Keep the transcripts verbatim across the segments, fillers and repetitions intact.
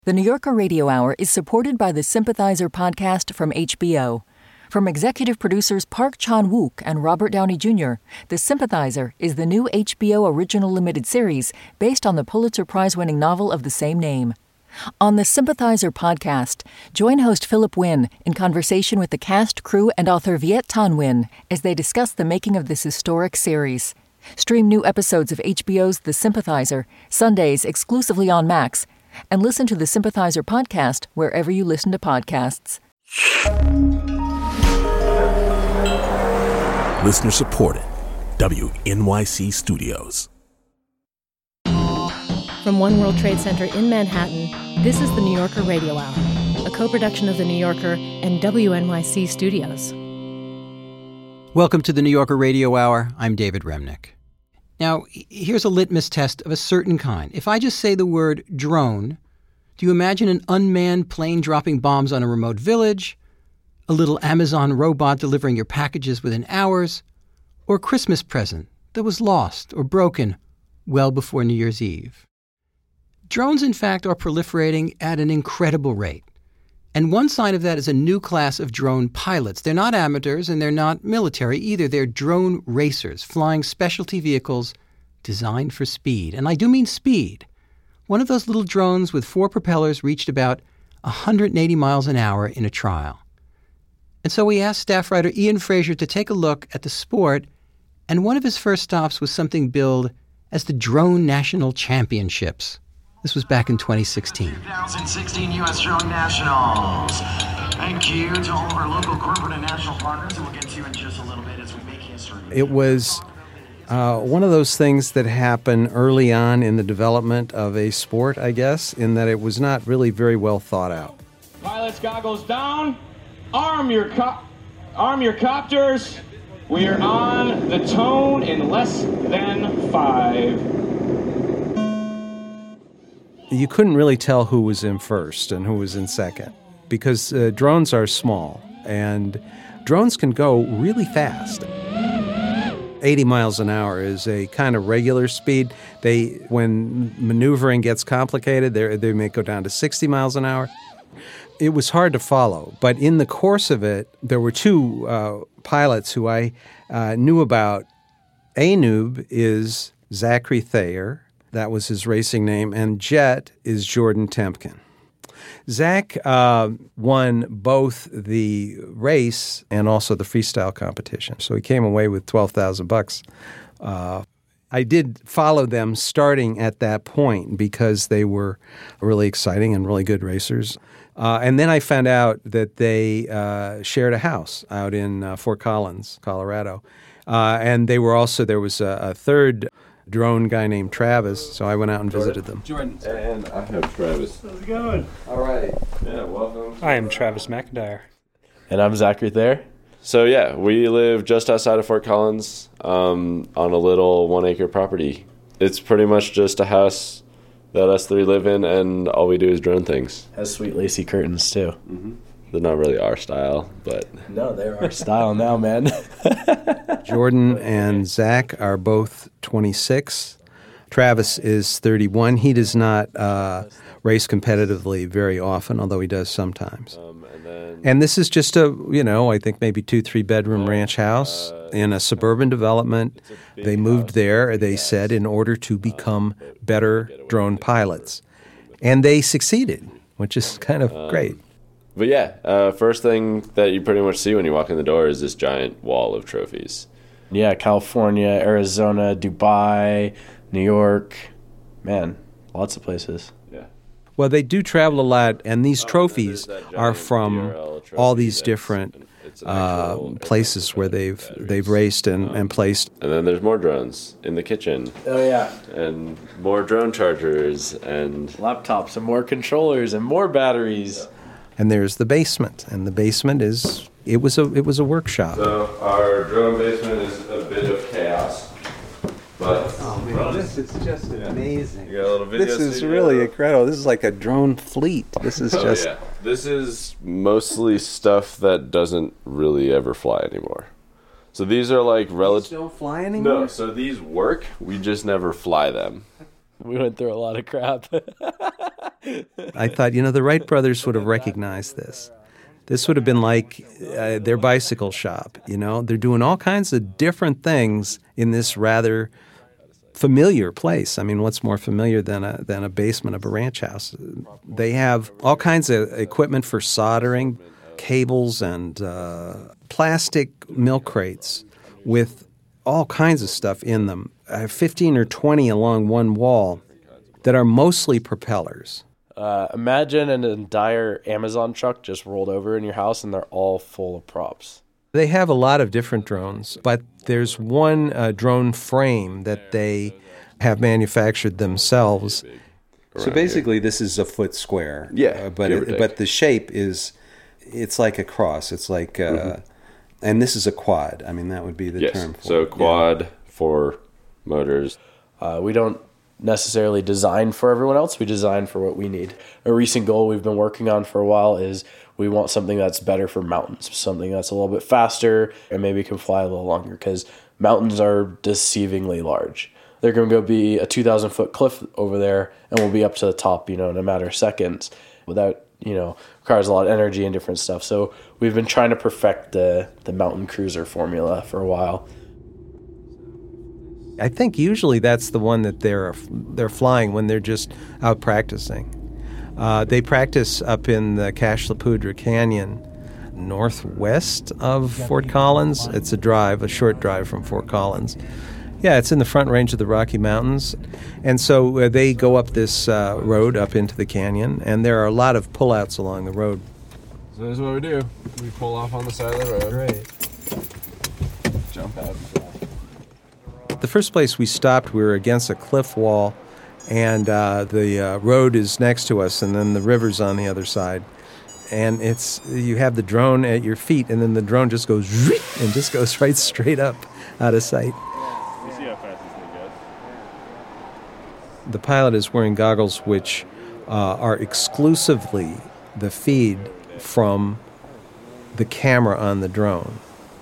The New Yorker Radio Hour is supported by the Sympathizer podcast from H B O. From executive producers Park Chan-wook and Robert Downey Junior, The Sympathizer is the new H B O original limited series based on the Pulitzer Prize-winning novel of the same name. On the Sympathizer podcast, join host Philip Wynn in conversation with the cast, crew, and author Viet Thanh Nguyen as they discuss the making of this historic series. Stream new episodes of H B O's The Sympathizer, Sundays exclusively on Max, and listen to the Sympathizer podcast wherever you listen to podcasts. Listener supported. W N Y C Studios. From One World Trade Center in Manhattan, this is the New Yorker Radio Hour, a co-production of the New Yorker and W N Y C Studios. Welcome to the New Yorker Radio Hour. I'm David Remnick. Now, here's a litmus test of a certain kind. If I just say the word drone, do you imagine an unmanned plane dropping bombs on a remote village, a little Amazon robot delivering your packages within hours, or a Christmas present that was lost or broken well before New Year's Eve? Drones, in fact, are proliferating at an incredible rate. And one sign of that is a new class of drone pilots. They're not amateurs and they're not military either. They're drone racers, flying specialty vehicles designed for speed. And I do mean speed. One of those little drones with four propellers reached about one hundred eighty miles an hour in a trial. And so we asked staff writer Ian Fraser to take a look at the sport, and one of his first stops was something billed as the Drone National Championships. This was back in twenty sixteen. twenty sixteen U S Drone Nationals. Thank you to all of our local corporate and national partners who we'll get to in just a little bit as we make history. It was uh, one of those things that happened early on in the development of a sport, I guess, in that it was not really very well thought out. Pilots, goggles down. Arm your co- arm your copters. We are on the tone in less than five. You couldn't really tell who was in first and who was in second because uh, drones are small and drones can go really fast. eighty miles an hour is a kind of regular speed. They, when maneuvering gets complicated, they they may go down to sixty miles an hour. It was hard to follow, but in the course of it, there were two uh, pilots who I uh, knew about. Anoub is Zachary Thayer. That was his racing name. And Jet is Jordan Temkin. Zach uh, won both the race and also the freestyle competition. So he came away with twelve thousand bucks. Uh, I did follow them starting at that point because they were really exciting and really good racers. Uh, and then I found out that they uh, shared a house out in uh, Fort Collins, Colorado. Uh, and they were also, there was a, a third drone guy named Travis, so I went out and Jordan. visited them. Jordan. And I have Travis. How's it going? All right. Yeah, welcome. I am Travis McIntyre. And I'm Zachary Thayer. So, yeah, we live just outside of Fort Collins um, on a little one-acre property. It's pretty much just a house that us three live in, and all we do is drone things. Has sweet lacy curtains, too. Mm-hmm. They're not really our style, but... No, they're our style now, man. Jordan and Zach are both twenty-six. Travis is thirty-one. He does not uh, race competitively very often, although he does sometimes. Um, and, then, and this is just a, you know, I think maybe two, three-bedroom ranch house uh, in a suburban development. They moved there, they said, in order to become better drone pilots. And they succeeded, which is kind of um, great. But yeah, uh, first thing that you pretty much see when you walk in the door is this giant wall of trophies. Yeah, California, Arizona, Dubai, New York. Man, lots of places. Yeah. Well, they do travel a lot, and these Oh, trophies are from D R L trophy all these that's- different it's an uh, actual- places where they've batteries. they've raced and, Um, and placed. And then there's more drones in the kitchen. Oh, yeah. And more drone chargers and... Laptops and more controllers and more batteries. And there's the basement, and the basement is it was a it was a workshop. So our drone basement is a bit of chaos, but Oh man, this is just amazing. you got a little video This is studio. really incredible. This is like a drone fleet. This is Oh, just yeah. This is mostly stuff that doesn't really ever fly anymore. So these are like These relative. don't fly anymore. No, so these work. We just never fly them. We went through a lot of crap. I thought, you know, the Wright brothers would have recognized this. This would have been like uh, their bicycle shop, you know. They're doing all kinds of different things in this rather familiar place. I mean, what's more familiar than a than a basement of a ranch house? They have all kinds of equipment for soldering, cables and uh, plastic milk crates with all kinds of stuff in them. I have fifteen or twenty along one wall that are mostly propellers. Uh, imagine an entire Amazon truck just rolled over in your house and they're all full of props. They have a lot of different drones, but there's one uh, drone frame that they have manufactured themselves. So basically this is a foot square. Yeah, Uh, but it, but the shape is, it's like a cross. It's like, uh, mm-hmm. and this is a quad. I mean, that would be the yes. term for so it. quad, yeah. four motors. Uh, we don't necessarily design for everyone else. We design for what we need. A recent goal we've been working on for a while is we want something that's better for mountains, something that's a little bit faster and maybe can fly a little longer, because mountains are deceivingly large. They're going to go be a two thousand foot cliff over there, and we'll be up to the top, you know, in a matter of seconds. Without, you know, requires a lot of energy and different stuff. So we've been trying to perfect the the mountain cruiser formula for a while. I think usually that's the one that they're they're flying when they're just out practicing. Uh, they practice up in the Cache La Poudre Canyon, northwest of Fort Collins. It's a drive, a short drive from Fort Collins. Yeah, it's in the Front Range of the Rocky Mountains. And so uh, they go up this uh, road up into the canyon, and there are a lot of pullouts along the road. So this is what we do. We pull off on the side of the road. Great. Jump out. The first place we stopped, we were against a cliff wall, and uh, the uh, road is next to us, and then the river's on the other side. And it's you have the drone at your feet, and then the drone just goes and just goes right straight up out of sight. You see how fast this thing goes? The pilot is wearing goggles which uh, are exclusively the feed from the camera on the drone.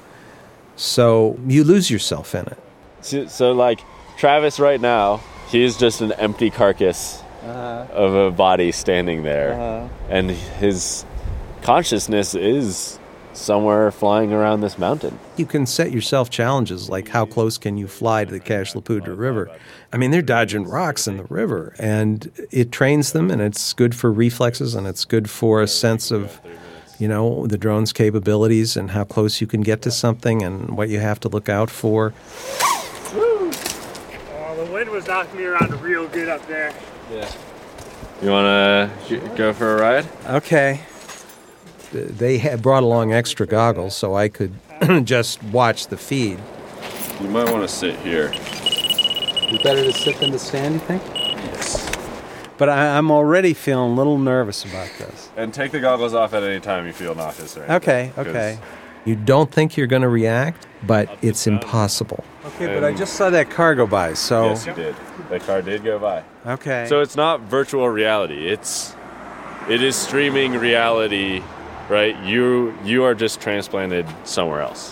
So you lose yourself in it. So, so like Travis right now, he's just an empty carcass uh-huh. of a body standing there. Uh-huh. And his consciousness is somewhere flying around this mountain. You can set yourself challenges like how close can you fly to the Cache La Poudre River. I mean, they're dodging rocks in the river, and it trains them, and it's good for reflexes, and it's good for a sense of, you know, the drone's capabilities and how close you can get to something and what you have to look out for. Woo! Oh, the wind was knocking me around real good up there. Yeah. You want to go for a ride? Okay. They had brought along extra goggles so I could just watch the feed. You might want to sit here. It's better to sit than to stand, you think? Yes. But I, I'm already feeling a little nervous about this. And take the goggles off at any time you feel nauseous or anything. Okay, okay. You don't think you're going to react, but it's impossible. Okay, and but I just saw that car go by, so... Yes, you did. That car did go by. Okay. So it's not virtual reality. It's, it is streaming reality, right? You you are just transplanted somewhere else.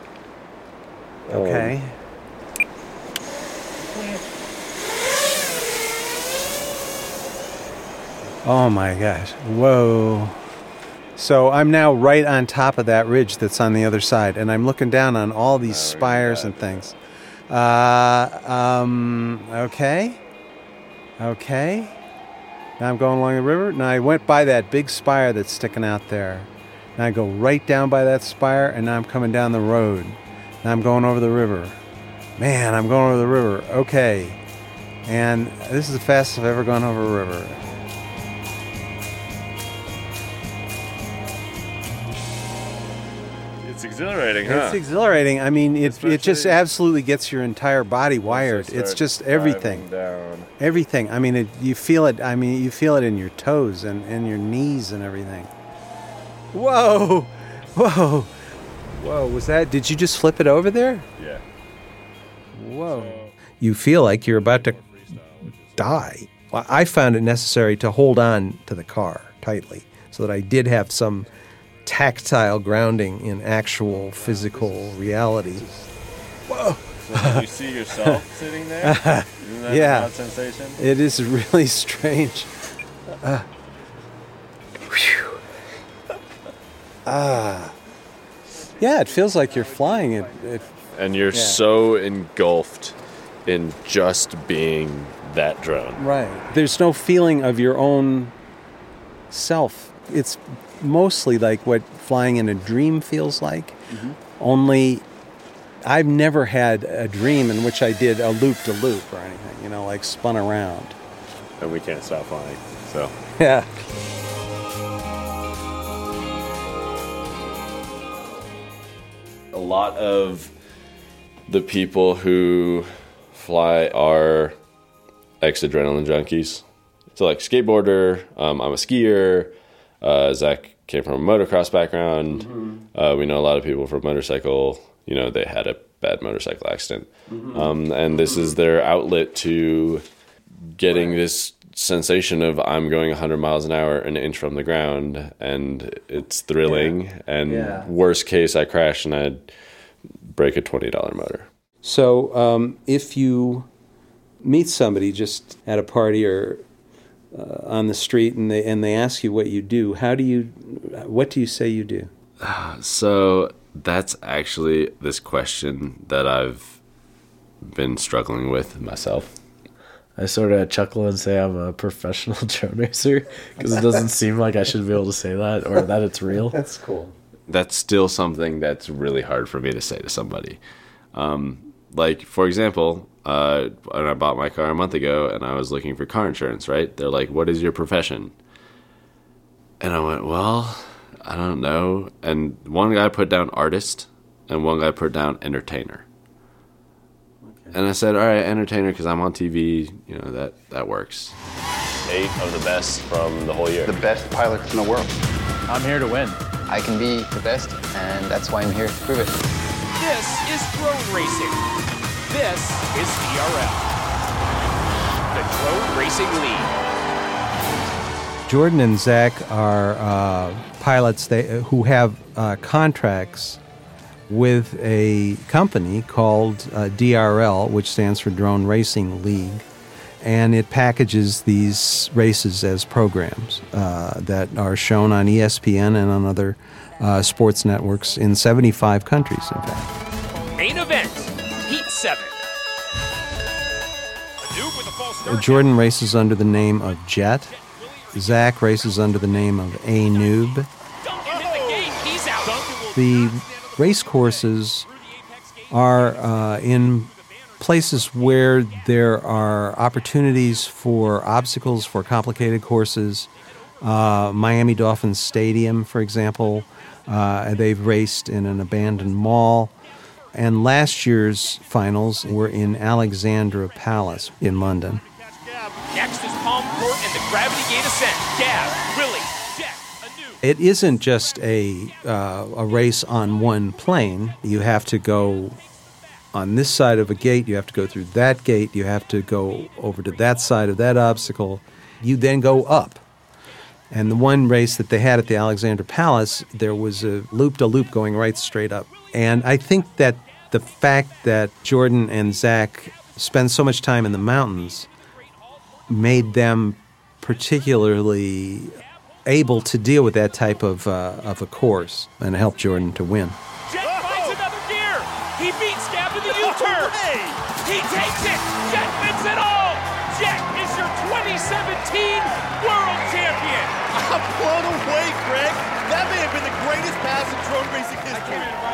Okay. Um, Oh my gosh. Whoa. So I'm now right on top of that ridge that's on the other side, and I'm looking down on all these oh, spires and things. Uh, um, okay. Okay. Now I'm going along the river. Now I went by that big spire that's sticking out there. Now I go right down by that spire, and now I'm coming down the road. Now I'm going over the river. Man, I'm going over the river. Okay. And this is the fastest I've ever gone over a river. It's exhilarating, huh? It's exhilarating. I mean, it it just absolutely gets your entire body wired. It's just everything. Down. Everything. I mean, it, you feel it. I mean, you feel it in your toes and, and your knees and everything. Whoa, whoa, whoa! Was that? Did you just flip it over there? Yeah. Whoa! So, you feel like you're about to die. Well, I found it necessary to hold on to the car tightly so that I did have some tactile grounding in actual physical reality. Whoa! So did you see yourself sitting there? Isn't that Yeah. an odd sensation? It is really strange. Uh, Ah. Yeah, it feels like you're flying. It, it And you're Yeah. so engulfed in just being that drone. Right. There's no feeling of your own self. It's mostly like what flying in a dream feels like. Mm-hmm. Only I've never had a dream in which I did a loop-de-loop or anything, you know, like spun around. And we can't stop flying. So Yeah. a lot of the people who fly are ex-adrenaline junkies. So like skateboarder, um, I'm a skier. Uh, Zach came from a motocross background. Mm-hmm. Uh, we know a lot of people from motorcycle. You know, they had a bad motorcycle accident. Mm-hmm. Um, and this is their outlet to getting this sensation of I'm going one hundred miles an hour an inch from the ground, and it's thrilling. Yeah. And yeah. worst case, I crash and I break a twenty dollars motor. So um, if you meet somebody just at a party or uh, on the street and they and they ask you what you do, how do you, what do you say you do? So that's actually this question that I've been struggling with myself. I sort of chuckle and say I'm a professional drone racer because it doesn't seem like I should be able to say that or that it's real. That's cool. That's still something that's really hard for me to say to somebody. Um, like, for example, uh, when I bought my car a month ago and I was looking for car insurance, right? They're like, what is your profession? And I went, well, I don't know. And one guy put down artist and one guy put down entertainer. And I said, all right, entertainer, because I'm on T V, you know, that, that works. Eight of the best from the whole year. The best pilots in the world. I'm here to win. I can be the best, and that's why I'm here to prove it. This is drone racing. This is D R L, the Drone Racing League. Jordan and Zach are uh, pilots they, who have uh, contracts with a company called uh, D R L, which stands for Drone Racing League, and it packages these races as programs uh, that are shown on E S P N and on other uh, sports networks in seventy-five countries, in fact. Main event, Heat seven. Uh, Jordan races under the name of Jet. Zach races under the name of A-Noob. The race courses are uh, in places where there are opportunities for obstacles, for complicated courses. Uh, Miami Dolphins Stadium, for example, uh, they've raced in an abandoned mall. And last year's finals were in Alexandra Palace in London. Next is Palm Court and the Gravity Gate ascent. Gab, Willie, Jack, Anu. It isn't just a uh, a race on one plane. You have to go on this side of a gate. You have to go through that gate. You have to go over to that side of that obstacle. You then go up. And the one race that they had at the Alexandra Palace, there was a loop-de-loop going right straight up. And I think that the fact that Jordan and Zach spend so much time in the mountains made them particularly able to deal with that type of uh, of a course and helped Jordan to win. Jet finds another gear. He beats Gab to the U-turn. He takes it. Jet wins it all. Jet is your twenty seventeen world champion. I'm blown away, Greg. That may have been the greatest pass in drone racing history.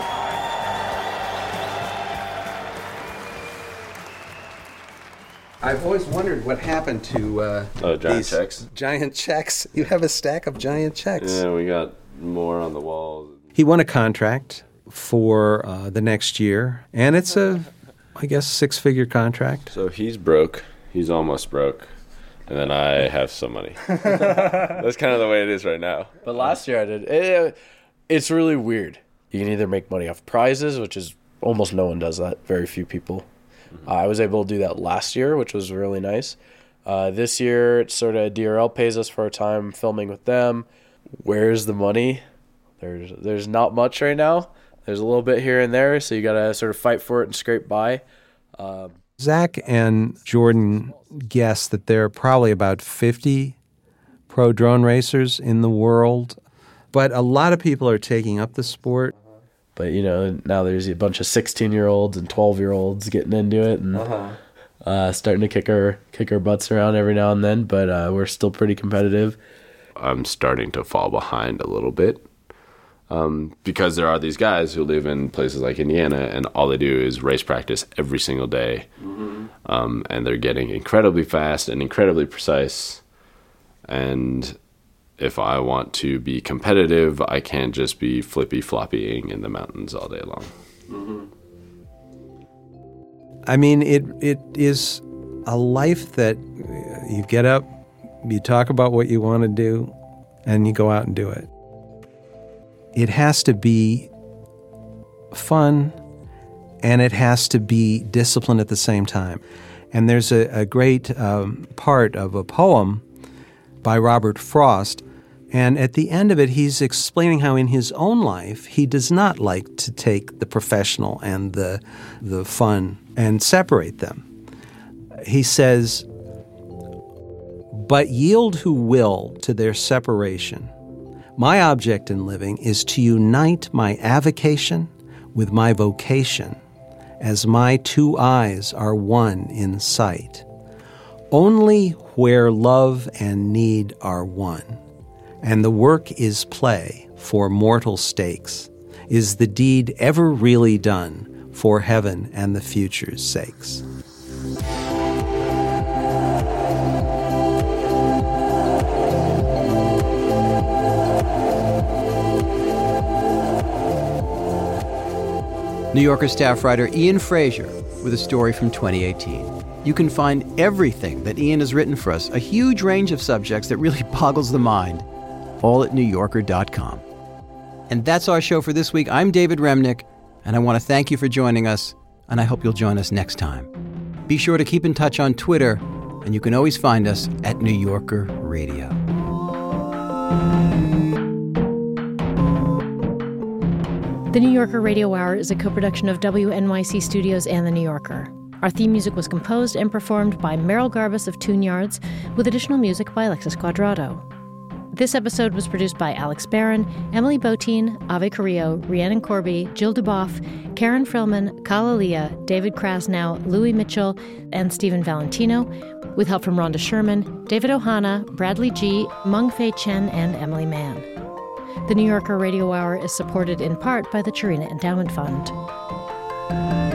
I've always wondered what happened to uh, oh, giant these checks. Giant checks. You have a stack of giant checks. Yeah, we got more on the walls. He won a contract for uh, the next year, and it's a, I guess, six-figure contract. So he's broke. He's almost broke. And then I have some money. That's kind of the way it is right now. But last year I did. It, it's really weird. You can either make money off prizes, which is almost no one does that. Very few people. Uh, I was able to do that last year, which was really nice. Uh, this year, it's sort of D R L pays us for our time filming with them. Where's the money? There's there's not much right now. There's a little bit here and there, so you got to sort of fight for it and scrape by. Uh, Zach and Jordan guess that there are probably about fifty pro drone racers in the world, but a lot of people are taking up the sport. But, you know, now there's a bunch of sixteen-year-olds and twelve-year-olds getting into it and uh-huh. uh, starting to kick our, kick our butts around every now and then, but uh, we're still pretty competitive. I'm starting to fall behind a little bit um, because there are these guys who live in places like Indiana, and all they do is race practice every single day. Mm-hmm. Um, and they're getting incredibly fast and incredibly precise. And if I want to be competitive, I can't just be flippy-floppying in the mountains all day long. Mm-hmm. I mean, it it is a life that you get up, you talk about what you want to do, and you go out and do it. It has to be fun, and it has to be disciplined at the same time. And there's a, a great um, part of a poem by Robert Frost, and at the end of it, he's explaining how in his own life, he does not like to take the professional and the the fun and separate them. He says, "But yield who will to their separation. My object in living is to unite my avocation with my vocation, as my two eyes are one in sight. Only where love and need are one, and the work is play for mortal stakes, is the deed ever really done for heaven and the future's sakes." New Yorker staff writer Ian Frazier with a story from twenty eighteen. You can find everything that Ian has written for us, a huge range of subjects that really boggles the mind, all at new yorker dot com. And that's our show for this week. I'm David Remnick, and I want to thank you for joining us, and I hope you'll join us next time. Be sure to keep in touch on Twitter, and you can always find us at New Yorker Radio. The New Yorker Radio Hour is a co-production of W N Y C Studios and The New Yorker. Our theme music was composed and performed by Merrill Garbus of Tune Yards, with additional music by Alexis Quadrado. This episode was produced by Alex Barron, Emily Botine, Ave Carrillo, Rhiannon Corby, Jill Duboff, Karen Frillman, Kala Leah, David Krasnow, Louis Mitchell, and Stephen Valentino, with help from Rhonda Sherman, David Ohana, Bradley G., Meng Fei Chen, and Emily Mann. The New Yorker Radio Hour is supported in part by the Chirina Endowment Fund.